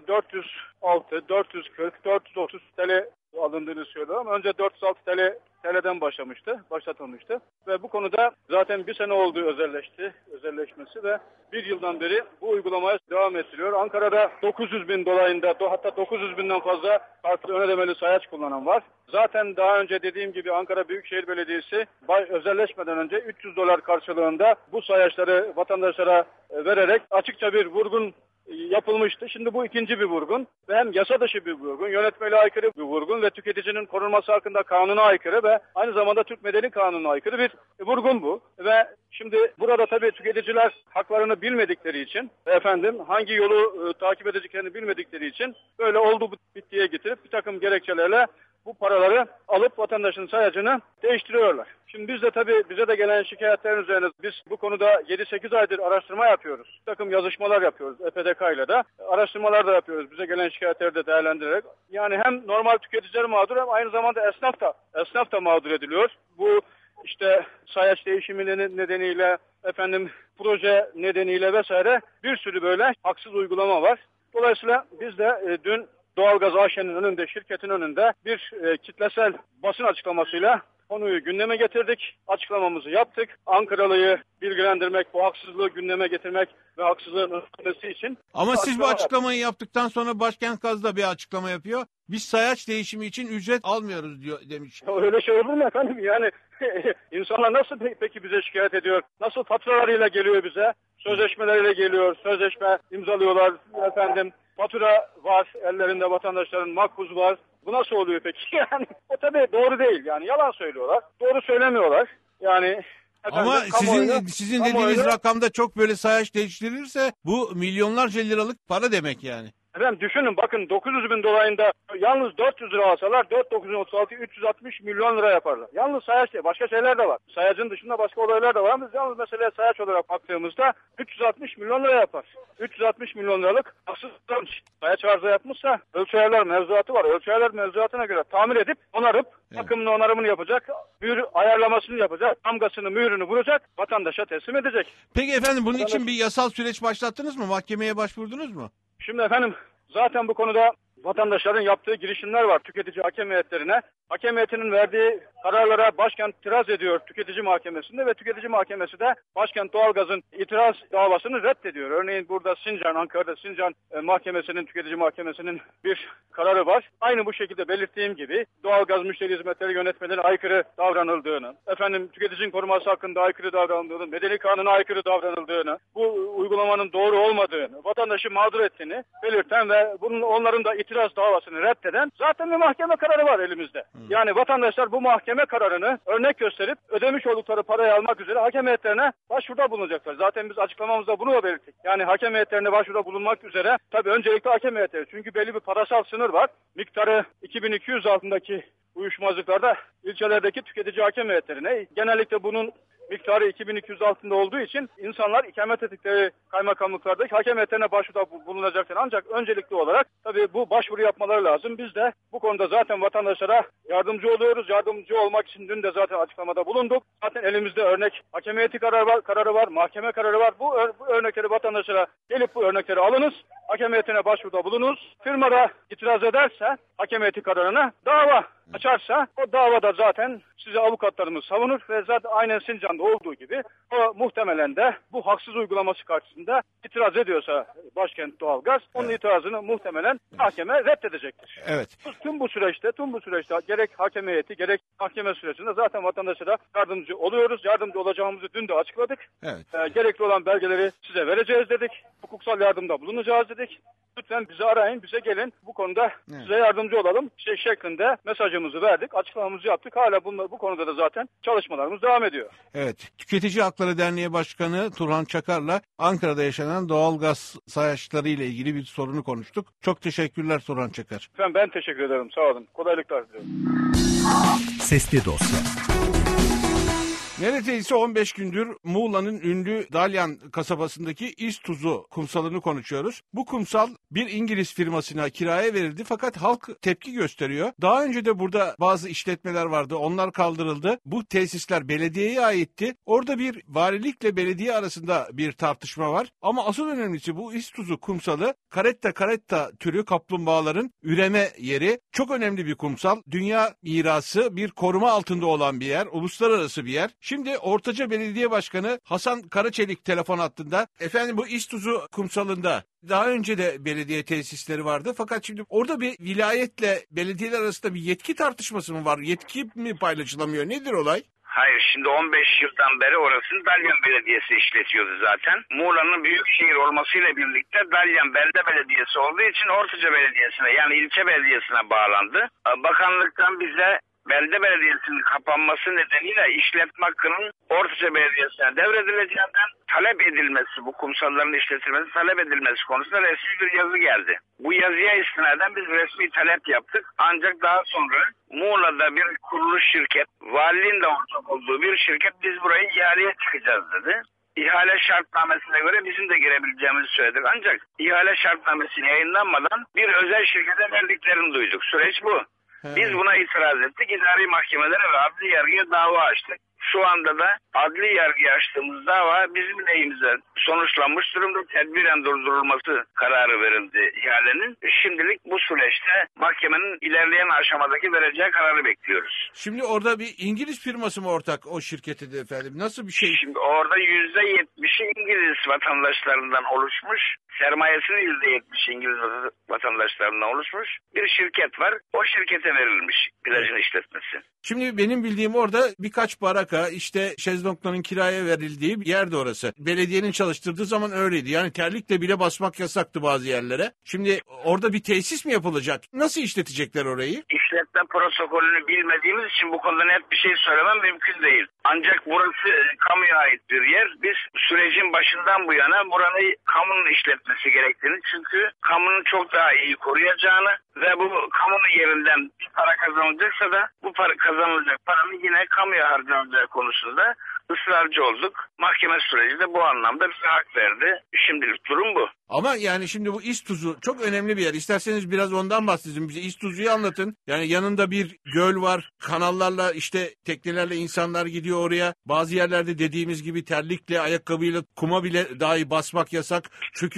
406, 440, 430 TL alındığını söylüyor ama önce 406 TL'den başlatılmıştı. Ve bu konuda zaten bir sene oldu özelleşmesi ve bir yıldan beri bu uygulamaya devam ettiriyor. Ankara'da 900 bin dolayında hatta 900 binden fazla farklı ön ödemeli sayaç kullanan var. Zaten daha önce dediğim gibi Ankara Büyükşehir Belediyesi özelleşmeden önce 300 dolar karşılığında bu sayaçları vatandaşlara vererek açıkça bir vurgun yapılmıştı. Şimdi bu ikinci bir vurgun ve hem yasa dışı bir vurgun, yönetmeliğe aykırı bir vurgun ve tüketicinin korunması hakkında kanuna aykırı ve aynı zamanda Türk Medeni Kanunu'na aykırı bir vurgun bu. Ve şimdi burada tabii tüketiciler haklarını bilmedikleri için, efendim hangi yolu takip edeceklerini bilmedikleri için böyle oldu bittiye getirip bir takım gerekçelerle bu paraları alıp vatandaşın sayacını değiştiriyorlar. Şimdi biz de tabii bize de gelen şikayetlerin üzerine biz bu konuda 7-8 aydır araştırma yapıyoruz. Bir takım yazışmalar yapıyoruz EPDK ile de. Araştırmalar da yapıyoruz bize gelen şikayetleri de değerlendirerek. Yani hem normal tüketiciler mağdur hem aynı zamanda esnaf da mağdur ediliyor. Bu işte sayaç değişimi nedeniyle, efendim proje nedeniyle vesaire bir sürü böyle haksız uygulama var. Dolayısıyla biz de dün Doğalgaz AŞ'nin önünde, şirketin önünde bir kitlesel basın açıklamasıyla konuyu gündeme getirdik. Açıklamamızı yaptık. Ankaralı'yı bilgilendirmek, bu haksızlığı gündeme getirmek ve haksızlığın önlenmesi için. Ama siz bu açıklamayı yaptıktan sonra Başkent Gaz da bir açıklama yapıyor. Biz sayaç değişimi için ücret almıyoruz diyor demiş. Öyle şey olur mu efendim? Yani insanlar nasıl peki bize şikayet ediyor? Nasıl faturalarıyla geliyor bize? Sözleşmeleriyle geliyor. Sözleşme imzalıyorlar efendim. Fatura var ellerinde, vatandaşların makbuz var. Bu nasıl oluyor peki? Yani o tabii doğru değil. Yani yalan söylüyorlar. Doğru söylemiyorlar. Yani efendim, ama sizin dediğiniz rakamda çok böyle sayaç değiştirilirse bu milyonlarca liralık para demek yani. Efendim düşünün bakın 900 bin dolayında yalnız 400 lira alsalar 4.936 360 milyon lira yaparlar. Yalnız sayaç değil, başka şeyler de var. Sayacın dışında başka olaylar da var ama yalnız meseleye sayaç olarak baktığımızda 360 milyon lira yapar. 360 milyon liralık haksız sayaç arıza yapmışsa ölçü ayarlar mevzuatı var. Ölçü ayarlar mevzuatına göre tamir edip onarıp bakımını onarımını yapacak, mühür ayarlamasını yapacak, damgasını mühürünü vuracak, vatandaşa teslim edecek. Peki efendim bunun için bir yasal süreç başlattınız mı? Mahkemeye başvurdunuz mu? Şimdi efendim zaten bu konuda vatandaşların yaptığı girişimler var tüketici hakem heyetlerine. Hakem heyetinin verdiği kararlara başkent itiraz ediyor tüketici mahkemesinde ve tüketici mahkemesi de Başkent Doğalgaz'ın itiraz davasını reddediyor. Örneğin burada Ankara'da Sincan mahkemesinin, tüketici mahkemesinin bir kararı var. Aynı bu şekilde belirttiğim gibi doğalgaz müşteri hizmetleri yönetmeliğine aykırı davranıldığını, efendim tüketicinin koruması hakkında aykırı davranıldığını, medeni kanuna aykırı davranıldığını, bu uygulamanın doğru olmadığını, vatandaşı mağdur ettiğini belirten ve onların da itiraz davasını reddeden zaten bir mahkeme kararı var elimizde. Yani vatandaşlar bu mahkeme kararını örnek gösterip ödemiş oldukları parayı almak üzere hakem heyetlerine başvuruda bulunacaklar. Zaten biz açıklamamızda bunu da belirttik. Yani hakem heyetlerine başvuruda bulunmak üzere tabii öncelikle hakem heyetleri. Çünkü belli bir parasal sınır var. Miktarı 2200 altındaki uyuşmazlıklarda ilçelerdeki tüketici hakem heyetlerine genellikle bunun miktarı 2200 altında olduğu için insanlar ikamet ettikleri kaymakamlıklardaki hakem heyetlerine başvuruda bulunacaklar. Ancak öncelikli olarak tabii bu başvuru yapmaları lazım. Biz de bu konuda zaten vatandaşlara yardımcı oluyoruz. Yardımcı olmak için dün de zaten açıklamada bulunduk. Zaten elimizde örnek hakem heyeti kararı var, mahkeme kararı var. Bu örnekleri vatandaşlara gelip bu örnekleri alınız. Hakem heyetine başvuruda bulunuz. Firmada itiraz ederse hakem heyeti kararına dava açarsa o davada zaten size avukatlarımız savunur ve zaten aynen Sincan'da olduğu gibi o muhtemelen de bu haksız uygulaması karşısında itiraz ediyorsa Başkent Doğalgaz onun itirazını muhtemelen mahkeme reddedecektir. Evet. Tüm bu süreçte gerek hakem heyeti gerek mahkeme sürecinde zaten vatandaşlara yardımcı oluyoruz. Yardımcı olacağımızı dün de açıkladık. Evet. Gerekli olan belgeleri size vereceğiz dedik. Hukuksal yardımda bulunacağız dedik. Lütfen bizi arayın, bize gelin. Bu konuda size yardımcı olalım şeklinde mesajımızı verdik, açıklamamızı yaptık. Hala bu konuda da zaten çalışmalarımız devam ediyor. Evet, Tüketici Hakları Derneği Başkanı Turhan Çakar'la Ankara'da yaşanan doğalgaz sayaçları ile ilgili bir sorunu konuştuk. Çok teşekkürler Turhan Çakar. Efendim ben teşekkür ederim, sağ olun. Kolaylıklar diliyorum. Sesli Dosya. Neredeyse 15 gündür Muğla'nın ünlü Dalyan kasabasındaki İztuzu kumsalını konuşuyoruz. Bu kumsal bir İngiliz firmasına kiraya verildi fakat halk tepki gösteriyor. Daha önce de burada bazı işletmeler vardı, onlar kaldırıldı. Bu tesisler belediyeye aitti. Orada bir valilikle belediye arasında bir tartışma var. Ama asıl önemlisi bu İztuzu kumsalı caretta türü kaplumbağaların üreme yeri. Çok önemli bir kumsal. Dünya mirası, bir koruma altında olan bir yer, uluslararası bir yer. Şimdi Ortaca Belediye Başkanı Hasan Karaçelik telefon hattında. Efendim bu İztuzu kumsalında daha önce de belediye tesisleri vardı fakat şimdi orada bir vilayetle belediyeler arasında bir yetki tartışması mı var? Yetki mi paylaşılamıyor? Nedir olay? Hayır, şimdi 15 yıldan beri orasını Dalyan Belediyesi işletiyordu zaten. Muğla'nın büyük şehir olmasıyla birlikte Dalyan Belde Belediyesi olduğu için Ortaca Belediyesi'ne yani ilçe belediyesine bağlandı. Bakanlıktan bize Belde Belediyesi'nin kapanması nedeniyle işletme hakkının Ortaca Belediyesi'ne devredileceğinden talep edilmesi, bu kumsalların işletilmesi talep edilmesi konusunda resmi bir yazı geldi. Bu yazıya istinaden biz resmi talep yaptık. Ancak daha sonra Muğla'da bir kuruluş şirket, valiliğin de ortak olduğu bir şirket biz burayı ihaleye çıkacağız dedi. İhale şartnamesine göre bizim de girebileceğimizi söyledik. Ancak ihale şartnamesi yayınlanmadan bir özel şirkete verdiklerini duyduk. Süreç bu. Biz buna itiraz ettik. İdari mahkemelere ve adli yargıya dava açtık. Şu anda da adli yargıya açtığımız dava bizim lehimize sonuçlanmış durumda. Tedbiren durdurulması kararı verildi ihalenin. Şimdilik bu süreçte mahkemenin ilerleyen aşamadaki vereceği kararı bekliyoruz. Şimdi orada bir İngiliz firması mı ortak o şirkete de efendim? Nasıl bir şey? Şimdi orada %70'i İngiliz vatandaşlarından oluşmuş. Sermayesinin %70 İngiliz vatandaşlarından oluşmuş bir şirket var. O şirkete verilmiş plajın işletmesi. Şimdi benim bildiğim orada birkaç baraka işte şezlongların kiraya verildiği bir yerde orası. Belediyenin çalıştırdığı zaman öyleydi. Yani terlikle bile basmak yasaktı bazı yerlere. Şimdi orada bir tesis mi yapılacak? Nasıl işletecekler orayı? İşletme protokolünü bilmediğimiz için bu konuda net bir şey söylemem mümkün değil. Ancak burası kamuya ait bir yer. Biz sürecin başından bu yana buranın kamunun işletmesi gerektiğini, çünkü kamunun çok daha iyi koruyacağını ve bu kamunun yerinden bir para kazanılacaksa da bu para kazanılacak paranın yine kamuya harcanacağı konusunda ısrarcı olduk. Mahkeme süreci de bu anlamda bize hak verdi. Şimdilik durum bu. Ama yani şimdi bu İztuzu çok önemli bir yer. İsterseniz biraz ondan bahsedin. Bize İztuzu'yu anlatın. Yani yanında bir göl var. Kanallarla işte teknelerle insanlar gidiyor oraya. Bazı yerlerde dediğimiz gibi terlikle, ayakkabıyla kuma bile dahi basmak yasak. Çünkü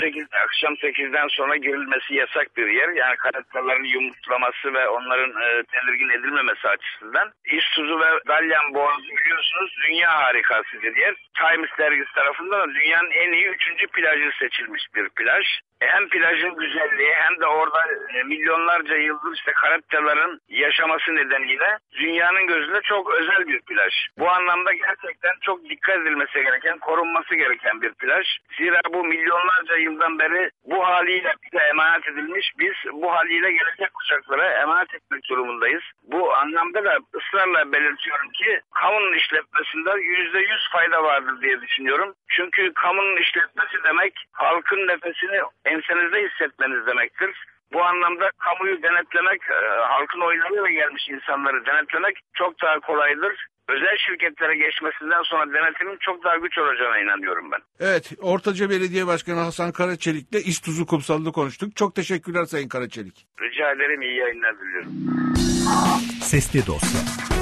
akşam 8'den sonra girilmesi yasak bir yer. Yani karettaların yumurtlaması ve onların tedirgin edilmemesi açısından. İztuzu ve Dalyan Boğazı biliyorsunuz dünya harikası bir yer. Times dergisi tarafından da dünyanın en iyi 3. plajı seçilmiş bir plaj. Hem plajın güzelliği hem de orada milyonlarca yıldır işte karettaların yaşaması nedeniyle dünyanın gözünde çok özel bir plaj. Bu anlamda gerçekten çok dikkat edilmesi gereken, korunması gereken bir plaj. Zira bu milyonlarca yıldan beri bu haliyle bize emanet edilmiş. Biz bu haliyle gelecek kuşaklara emanet etmek durumundayız. Bu anlamda da ısrarla belirtiyorum ki kamunun işletmesinde %100 fayda vardır diye düşünüyorum. Çünkü kamunun işletmesi demek halkın nefesini ensenizde hissetmeniz demektir. Bu anlamda kamuyu denetlemek, halkın oylarıyla gelmiş insanları denetlemek çok daha kolaydır. Özel şirketlere geçmesinden sonra denetimin çok daha güç olacağına inanıyorum ben. Evet, Ortaca Belediye Başkanı Hasan Karaçelik'le İztuzu kumsalını konuştuk. Çok teşekkürler Sayın Karaçelik. Rica ederim, iyi yayınlar diliyorum. Sesli Dosya.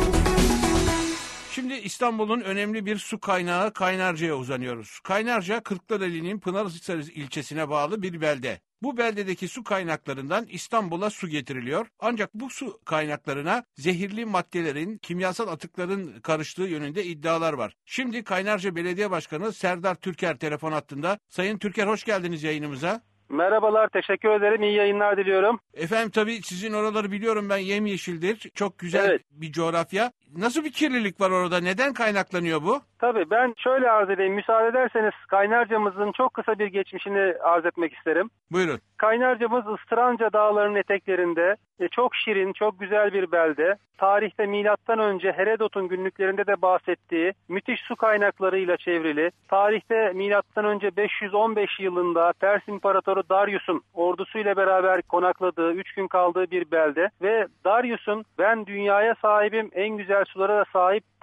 Şimdi İstanbul'un önemli bir su kaynağı Kaynarca'ya uzanıyoruz. Kaynarca, Kırklareli'nin Pınarhisar ilçesine bağlı bir belde. Bu beldedeki su kaynaklarından İstanbul'a su getiriliyor. Ancak bu su kaynaklarına zehirli maddelerin, kimyasal atıkların karıştığı yönünde iddialar var. Şimdi Kaynarca Belediye Başkanı Serdar Türker telefon hattında. Sayın Türker, hoş geldiniz yayınımıza. Merhabalar, teşekkür ederim. İyi yayınlar diliyorum. Efendim tabii sizin oraları biliyorum ben, yemyeşildir. Çok güzel bir coğrafya. Nasıl bir kirlilik var orada? Neden kaynaklanıyor bu? Tabii ben şöyle arz edeyim. Müsaade ederseniz Kaynarca'mızın çok kısa bir geçmişini arz etmek isterim. Buyurun. Kaynarca'mız Istıranca Dağları'nın eteklerinde çok şirin, çok güzel bir belde. Tarihte milattan önce Herodot'un günlüklerinde de bahsettiği müthiş su kaynaklarıyla çevrili. Tarihte milattan önce 515 yılında Pers İmparatoru Darius'un ordusuyla beraber konakladığı, 3 gün kaldığı bir belde. Ve Darius'un ben dünyaya sahibim, en güzel sulara da sahip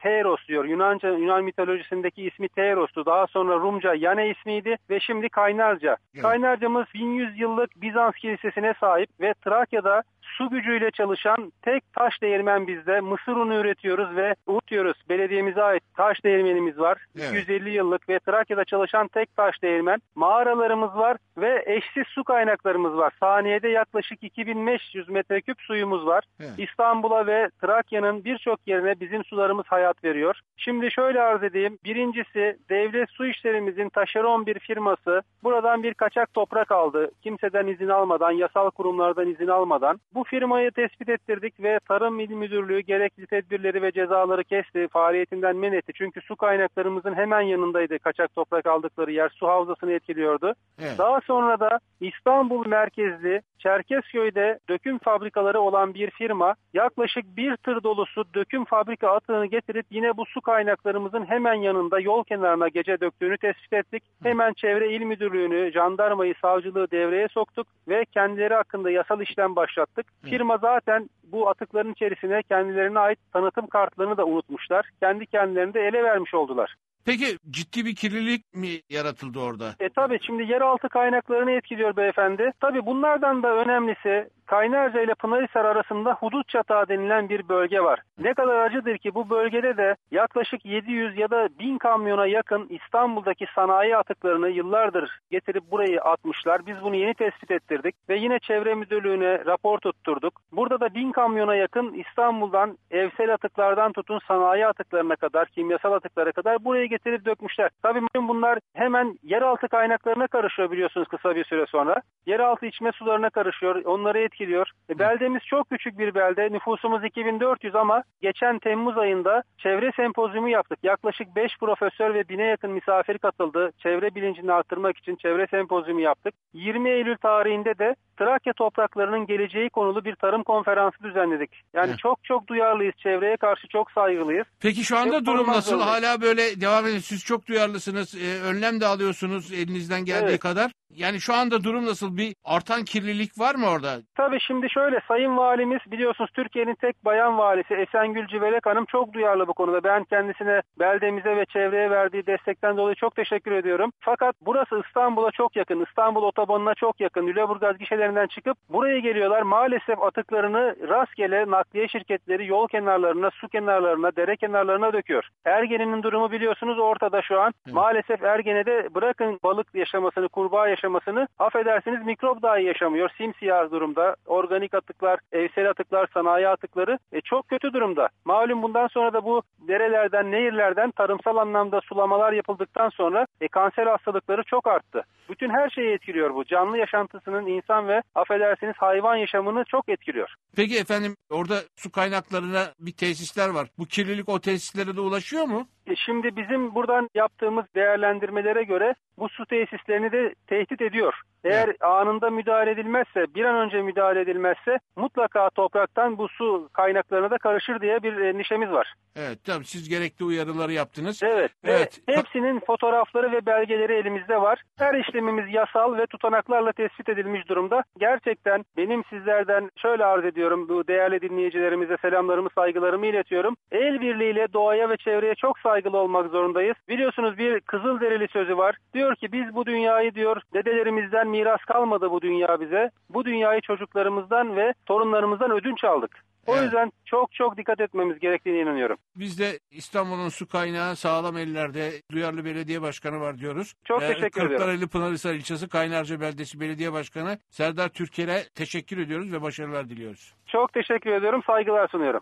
Teros diyor. Yunan mitolojisindeki ismi Teros'tu. Daha sonra Rumca Yane ismiydi ve şimdi Kaynarca. Evet. Kaynarcamız 1100 yıllık Bizans kilisesine sahip ve Trakya'da su gücüyle çalışan tek taş değirmen bizde. Mısır unu üretiyoruz ve uğutuyoruz. Belediyemize ait taş değirmenimiz var. Evet. 250 yıllık ve Trakya'da çalışan tek taş değirmen. Mağaralarımız var ve eşsiz su kaynaklarımız var. Saniyede yaklaşık 2500 metreküp suyumuz var. Evet. İstanbul'a ve Trakya'nın birçok yerine bizim sularımız hayat veriyor. Şimdi şöyle arz edeyim. Birincisi, devlet su işlerimizin taşeron bir firması buradan bir kaçak toprak aldı. Kimseden izin almadan, yasal kurumlardan izin almadan. Bu firmayı tespit ettirdik ve Tarım İl Müdürlüğü gerekli tedbirleri ve cezaları kesti. Faaliyetinden men etti. Çünkü su kaynaklarımızın hemen yanındaydı. Kaçak toprak aldıkları yer su havzasını etkiliyordu. Evet. Daha sonra da İstanbul merkezli Çerkezköy'de döküm fabrikaları olan bir firma yaklaşık bir tır dolusu döküm fabrika atığını getirip yine bu su kaynaklarımızın hemen yanında yol kenarına gece döktüğünü tespit ettik. Hemen Çevre İl Müdürlüğü'nü, jandarmayı, savcılığı devreye soktuk ve kendileri hakkında yasal işlem başlattık. Firma zaten bu atıkların içerisine kendilerine ait tanıtım kartlarını da unutmuşlar. Kendi kendilerini de ele vermiş oldular. Peki ciddi bir kirlilik mi yaratıldı orada? Tabii şimdi yeraltı kaynaklarını etkiliyor beyefendi. Tabii bunlardan da önemlisi Kaynarca ile Pınarhisar arasında hudut çatağı denilen bir bölge var. Ne kadar acıdır ki bu bölgede de yaklaşık 700 ya da 1000 kamyona yakın İstanbul'daki sanayi atıklarını yıllardır getirip burayı atmışlar. Biz bunu yeni tespit ettirdik ve yine Çevre Müdürlüğü'ne rapor tutturduk. Burada da 1000 kamyona yakın İstanbul'dan evsel atıklardan tutun sanayi atıklarına kadar, kimyasal atıklara kadar buraya getirip dökmüşler. Tabii bunlar hemen yeraltı kaynaklarına karışıyor biliyorsunuz kısa bir süre sonra. Yeraltı içme sularına karışıyor, onları etkiliyor. Beldemiz çok küçük bir belde, nüfusumuz 2400 ama geçen Temmuz ayında çevre sempozyumu yaptık. Yaklaşık 5 profesör ve 1000'e yakın misafir katıldı. Çevre bilincini arttırmak için çevre sempozyumu yaptık. 20 Eylül tarihinde de Trakya topraklarının geleceği konulu bir tarım konferansı düzenledik. Yani çok duyarlıyız, çevreye karşı çok saygılıyız. Peki şu anda durum nasıl? Hala böyle devam ediyor. Siz çok duyarlısınız, önlem de alıyorsunuz elinizden geldiği kadar. Yani şu anda durum nasıl? Bir artan kirlilik var mı orada? Tabii şimdi şöyle, Sayın Valimiz biliyorsunuz Türkiye'nin tek bayan valisi Esengül Civelek Hanım çok duyarlı bu konuda. Ben kendisine beldemize ve çevreye verdiği destekten dolayı çok teşekkür ediyorum. Fakat burası İstanbul'a çok yakın. İstanbul otobanına çok yakın. Lüleburgaz gişelerinden çıkıp buraya geliyorlar. Maalesef atıklarını rastgele nakliye şirketleri yol kenarlarına, su kenarlarına, dere kenarlarına döküyor. Ergene'nin durumu biliyorsunuz ortada şu an. Maalesef Ergene'de bırakın balık yaşamasını, kurbağa yaşamasını, affedersiniz mikrop dahi yaşamıyor. Simsiyah durumda. Organik atıklar, evsel atıklar, sanayi atıkları çok kötü durumda. Malum bundan sonra da bu derelerden, nehirlerden tarımsal anlamda sulamalar yapıldıktan sonra kanser hastalıkları çok arttı. Bütün her şeyi etkiliyor bu. Canlı yaşantısının insan ve affedersiniz hayvan yaşamını çok etkiliyor. Peki efendim orada su kaynaklarına bir tesisler var. Bu kirlilik o tesislere de ulaşıyor mu? Şimdi bizim buradan yaptığımız değerlendirmelere göre bu su tesislerini de tehdit ediyor. Eğer anında müdahale edilmezse, bir an önce müdahale edilmezse mutlaka topraktan bu su kaynaklarına da karışır diye bir endişemiz var. Evet, tabii siz gerekli uyarıları yaptınız. Evet. Hepsinin fotoğrafları ve belgeleri elimizde var. Her işlemimiz yasal ve tutanaklarla tespit edilmiş durumda. Gerçekten benim sizlerden şöyle arz ediyorum, bu değerli dinleyicilerimize selamlarımı, saygılarımı iletiyorum. El birliğiyle doğaya ve çevreye çok saygılı olmak zorundayız. Biliyorsunuz bir Kızılderili sözü var. Diyor ki biz bu dünyayı diyor dedelerimizden miras kalmadı bu dünya bize. Bu dünyayı çocuklarımızdan ve torunlarımızdan ödünç aldık. O yüzden çok dikkat etmemiz gerektiğine inanıyorum. Biz de İstanbul'un su kaynağı sağlam ellerde, duyarlı belediye başkanı var diyoruz. Çok teşekkür ediyorum. Kırklareli Pınarhisar ilçesi Kaynarca Beldesi Belediye Başkanı Serdar Türker'e teşekkür ediyoruz ve başarılar diliyoruz. Çok teşekkür ediyorum, saygılar sunuyorum.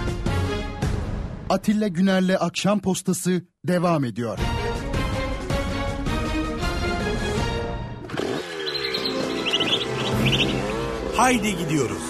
Atilla Güner'le Akşam Postası devam ediyor. Haydi gidiyoruz.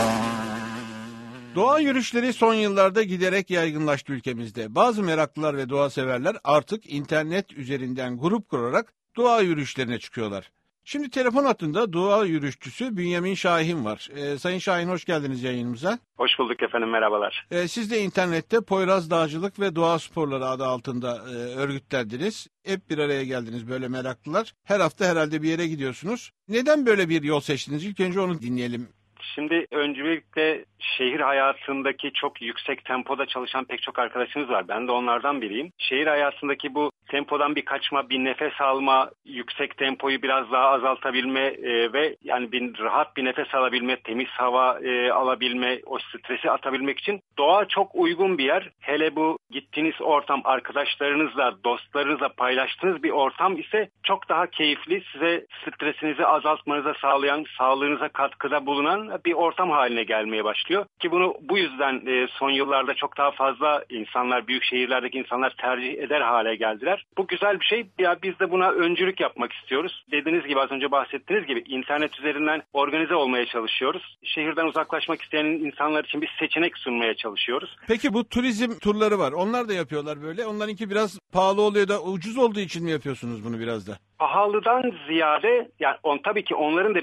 Doğa yürüyüşleri son yıllarda giderek yaygınlaştı ülkemizde. Bazı meraklılar ve doğa severler artık internet üzerinden grup kurarak doğa yürüyüşlerine çıkıyorlar. Şimdi telefon hattında doğa yürüyüşçüsü Bünyamin Şahin var. Sayın Şahin hoş geldiniz yayınımıza. Hoş bulduk efendim, merhabalar. Siz de internette Poyraz Dağcılık ve Doğa Sporları adı altında örgütlendiniz. Hep bir araya geldiniz böyle meraklılar. Her hafta herhalde bir yere gidiyorsunuz. Neden böyle bir yol seçtiniz? İlk önce onu dinleyelim. Şimdi öncelikle şehir hayatındaki çok yüksek tempoda çalışan pek çok arkadaşınız var. Ben de onlardan biriyim. Şehir hayatındaki bu tempodan bir kaçma, bir nefes alma, yüksek tempoyu biraz daha azaltabilme ve yani rahat bir nefes alabilme, temiz hava alabilme, o stresi atabilmek için doğa çok uygun bir yer. Hele bu gittiğiniz ortam arkadaşlarınızla, dostlarınızla paylaştığınız bir ortam ise çok daha keyifli, size stresinizi azaltmanıza sağlayan, sağlığınıza katkıda bulunan bir ortam haline gelmeye başlıyor. Ki bunu bu yüzden son yıllarda çok daha fazla insanlar, büyük şehirlerdeki insanlar tercih eder hale geldiler. Bu güzel bir şey. Ya biz de buna öncülük yapmak istiyoruz. Dediğiniz gibi, az önce bahsettiğiniz gibi internet üzerinden organize olmaya çalışıyoruz. Şehirden uzaklaşmak isteyen insanlar için bir seçenek sunmaya çalışıyoruz. Peki bu turizm turları var. Onlar da yapıyorlar böyle. Onlarınki biraz pahalı oluyor da ucuz olduğu için mi yapıyorsunuz bunu biraz da? Pahalıdan ziyade yani tabii ki onlar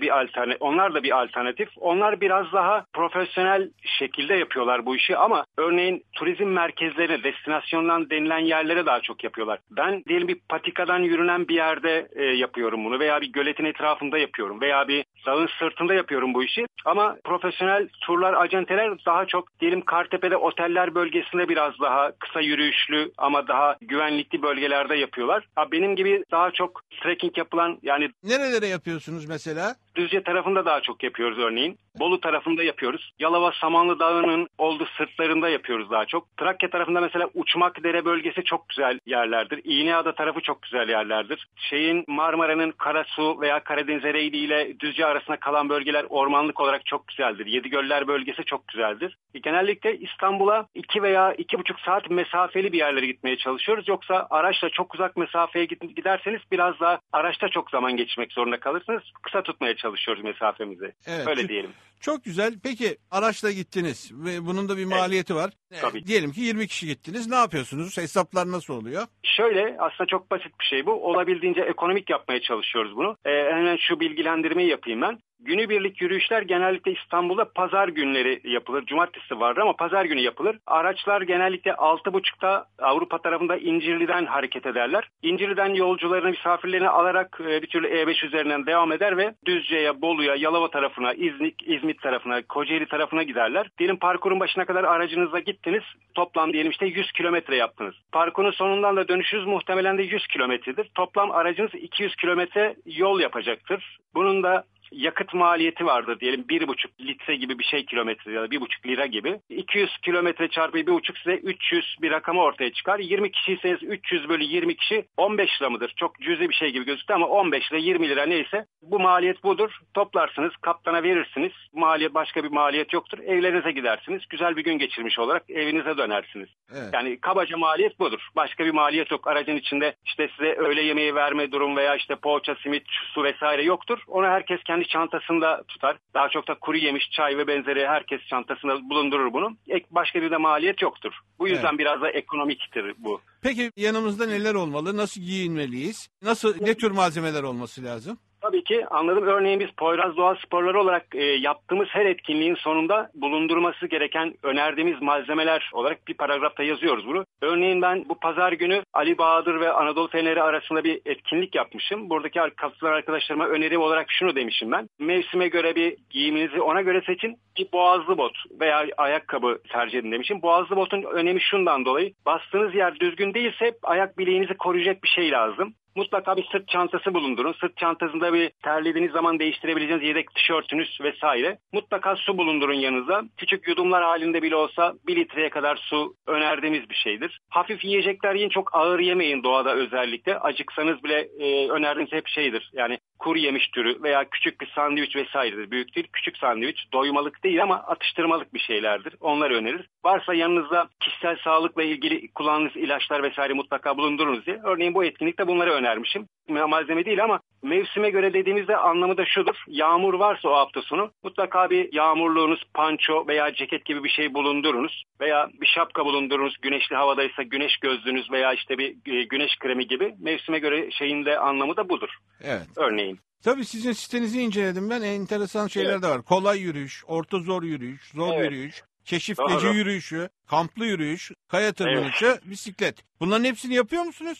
da bir alternatif. Onlar biraz daha profesyonel şekilde yapıyorlar bu işi ama örneğin turizm merkezleri, destinasyondan denilen yerlere daha çok yapıyorlar. Ben diyelim bir patikadan yürünen bir yerde yapıyorum bunu veya bir göletin etrafında yapıyorum veya bir dağın sırtında yapıyorum bu işi. Ama profesyonel turlar, acenteler daha çok diyelim Kartepe'de oteller bölgesinde biraz daha kısa yürüyüşlü ama daha güvenlikli bölgelerde yapıyorlar. Benim gibi daha çok trekking yapılan yani... Nerelere yapıyorsunuz mesela? Düzce tarafında daha çok yapıyoruz örneğin. Bolu tarafında yapıyoruz. Yalova Samanlı Dağı'nın olduğu sırtlarında yapıyoruz daha çok. Trakya tarafında mesela Uçmakdere bölgesi çok güzel yerlerdir. İğneada tarafı çok güzel yerlerdir. Marmara'nın Karasu veya Karadeniz Ereğli ile Düzce arasında kalan bölgeler ormanlık olarak çok güzeldir. Yedigöller bölgesi çok güzeldir. Genellikle İstanbul'a 2 veya 2,5 saat mesafeli bir yerlere gitmeye çalışıyoruz. Yoksa araçla çok uzak mesafeye giderseniz biraz daha araçta çok zaman geçirmek zorunda kalırsınız. Kısa tutmaya çalışıyoruz mesafemizi. Evet, öyle diyelim. Çok güzel. Peki araçla gittiniz ve bunun da bir maliyeti var. Tabii. Diyelim ki 20 kişi gittiniz. Ne yapıyorsunuz? Hesaplar nasıl oluyor? Şöyle, aslında çok basit bir şey bu. Olabildiğince ekonomik yapmaya çalışıyoruz bunu. Hemen şu bilgilendirmeyi yapayım ben. Günübirlik yürüyüşler genellikle İstanbul'da pazar günleri yapılır. Cumartesi vardır ama pazar günü yapılır. Araçlar genellikle 6.30'da Avrupa tarafında İncirli'den hareket ederler. İncirli'den yolcularını, misafirlerini alarak bir türlü E5 üzerinden devam eder ve Düzce'ye, Bolu'ya, Yalova tarafına, İzmit tarafına, Kocaeli tarafına giderler. Diyelim parkurun başına kadar aracınızla gittiniz. Toplam diyelim 100 kilometre yaptınız. Parkurun sonundan da dönüşünüz muhtemelen de 100 kilometredir. Toplam aracınız 200 kilometre yol yapacaktır. Bunun da yakıt maliyeti vardır diyelim 1,5 litre gibi bir şey kilometre ya da 1,5 lira gibi. 200 kilometre çarpı 1,5 size 300 bir rakamı ortaya çıkar. 20 kişiyseniz 300 bölü 20 kişi 15 lira mıdır? Çok cüzi bir şey gibi gözüktü ama 15 lira 20 lira neyse bu maliyet budur. Toplarsınız, kaptana verirsiniz. Maliyet, başka bir maliyet yoktur. Evlerinize gidersiniz. Güzel bir gün geçirmiş olarak evinize dönersiniz. Evet. Yani kabaca maliyet budur. Başka bir maliyet yok. Aracın içinde size öğle yemeği verme durum veya poğaça, simit, su vesaire yoktur. Onu herkes kendi çantasında tutar. Daha çok da kuru yemiş, çay ve benzeri herkes çantasında bulundurur bunu. Başka bir de maliyet yoktur. Bu yüzden biraz da ekonomiktir bu. Peki yanımızda neler olmalı? Nasıl giyinmeliyiz? Ne tür malzemeler olması lazım? Tabii ki anladım. Örneğin biz Poyraz Doğa Sporları olarak yaptığımız her etkinliğin sonunda bulundurması gereken önerdiğimiz malzemeler olarak bir paragrafta yazıyoruz bunu. Örneğin ben bu pazar günü Ali Bahadır ve Anadolu Feneri arasında bir etkinlik yapmışım. Buradaki katılan arkadaşlarıma öneri olarak şunu demişim ben. Mevsime göre bir giyiminizi ona göre seçin. Bir boğazlı bot veya ayakkabı tercih edin demişim. Boğazlı botun önemi şundan dolayı. Bastığınız yer düzgün değilse ayak bileğinizi koruyacak bir şey lazım. Mutlaka bir sırt çantası bulundurun. Sırt çantasında bir terlediğiniz zaman değiştirebileceğiniz yedek tişörtünüz vesaire. Mutlaka su bulundurun yanınızda. Küçük yudumlar halinde bile olsa 1 litreye kadar su önerdiğimiz bir şeydir. Hafif yiyecekler yiyin, çok ağır yemeyin doğada özellikle. Acıksanız bile önerdiğimiz hep şeydir. Yani kuru yemiş türü veya küçük bir sandviç vesairedir. Büyük değil, küçük sandviç. Doymalık değil ama atıştırmalık bir şeylerdir. Onları öneririz. Varsa yanınızda kişisel sağlıkla ilgili kullandığınız ilaçlar vesaire mutlaka bulundurunuz diye. Örneğin bu etkinlikte bunları önermişim. Malzeme değil ama mevsime göre dediğimizde anlamı da şudur. Yağmur varsa o hafta sonu mutlaka bir yağmurluğunuz, panço veya ceket gibi bir şey bulundurunuz. Veya bir şapka bulundurunuz. Güneşli havadaysa güneş gözlüğünüz veya bir güneş kremi gibi. Mevsime göre de anlamı da budur. Evet. Örneğin. Tabii sizin sitenizi inceledim ben. Enteresan şeyler de var. Kolay yürüyüş, orta zor yürüyüş, zor yürüyüş, keşifleci yürüyüşü, kamplı yürüyüş, kaya tırmanışı, bisiklet. Bunların hepsini yapıyor musunuz?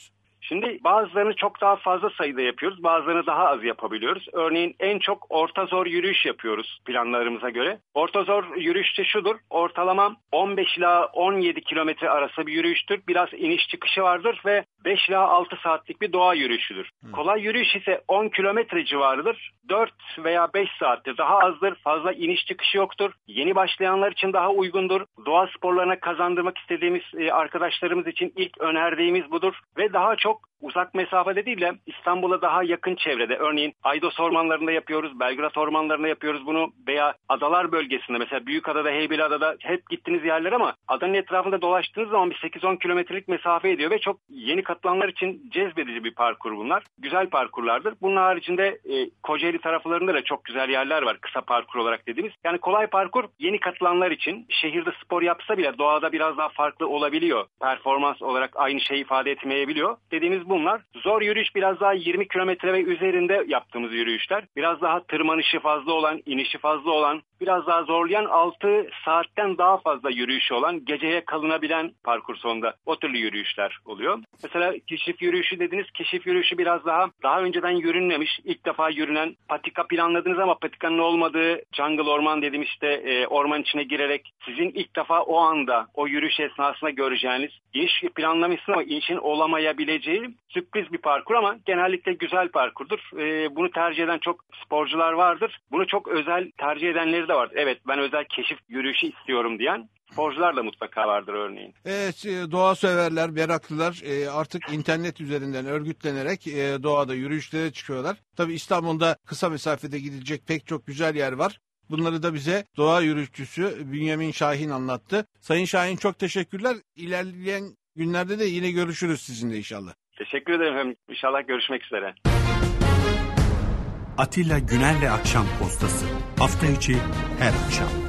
Şimdi bazılarını çok daha fazla sayıda yapıyoruz, bazılarını daha az yapabiliyoruz. Örneğin en çok orta zor yürüyüş yapıyoruz planlarımıza göre. Orta zor yürüyüşte şudur, ortalama 15 ila 17 kilometre arası bir yürüyüştür. Biraz iniş çıkışı vardır ve 5 ila 6 saatlik bir doğa yürüyüşüdür. Kolay yürüyüş ise 10 kilometre civarıdır. 4 veya 5 saattir. Daha azdır. Fazla iniş çıkışı yoktur. Yeni başlayanlar için daha uygundur. Doğa sporlarına kazandırmak istediğimiz arkadaşlarımız için ilk önerdiğimiz budur. Ve daha çok uzak mesafede değil de İstanbul'a daha yakın çevrede. Örneğin Aydos ormanlarında yapıyoruz, Belgrad ormanlarında yapıyoruz bunu veya adalar bölgesinde. Mesela Büyükada'da, Heybeliada'da hep gittiğiniz yerler ama adanın etrafında dolaştığınız zaman bir 8-10 kilometrelik mesafe ediyor ve çok yeni katılanlar için cezbedici bir parkur bunlar. Güzel parkurlardır. Bunun haricinde Kocaeli taraflarında da çok güzel yerler var kısa parkur olarak dediğimiz. Yani kolay parkur yeni katılanlar için şehirde spor yapsa bile doğada biraz daha farklı olabiliyor. Performans olarak aynı şeyi ifade etmeyebiliyor. Dediğimiz bunlar. Zor yürüyüş biraz daha 20 kilometre ve üzerinde yaptığımız yürüyüşler. Biraz daha tırmanışı fazla olan, inişi fazla olan, biraz daha zorlayan 6 saatten daha fazla yürüyüşü olan, geceye kalınabilen parkur sonunda o türlü yürüyüşler oluyor. Mesela keşif yürüyüşü dediniz. Keşif yürüyüşü biraz daha önceden yürünmemiş, ilk defa yürünen, patika planladınız ama patikanın olmadığı jungle orman dediğimiz işte orman içine girerek sizin ilk defa o anda, o yürüyüş esnasında göreceğiniz, iniş planlamışsın ama inişin olamayabileceği sürpriz bir parkur ama genellikle güzel parkurdur. Bunu tercih eden çok sporcular vardır. Bunu çok özel tercih edenleri de vardır. Evet, ben özel keşif yürüyüşü istiyorum diyen sporcular da mutlaka vardır örneğin. Evet, doğa severler, meraklılar artık internet üzerinden örgütlenerek doğada yürüyüşlere çıkıyorlar. Tabii İstanbul'da kısa mesafede gidilecek pek çok güzel yer var. Bunları da bize doğa yürüyüşçüsü Bünyamin Şahin anlattı. Sayın Şahin, çok teşekkürler. İlerleyen günlerde de yine görüşürüz sizinle inşallah. Teşekkür ederim efendim. İnşallah görüşmek üzere. Atilla Güner'le Akşam Postası. Hafta içi her akşam.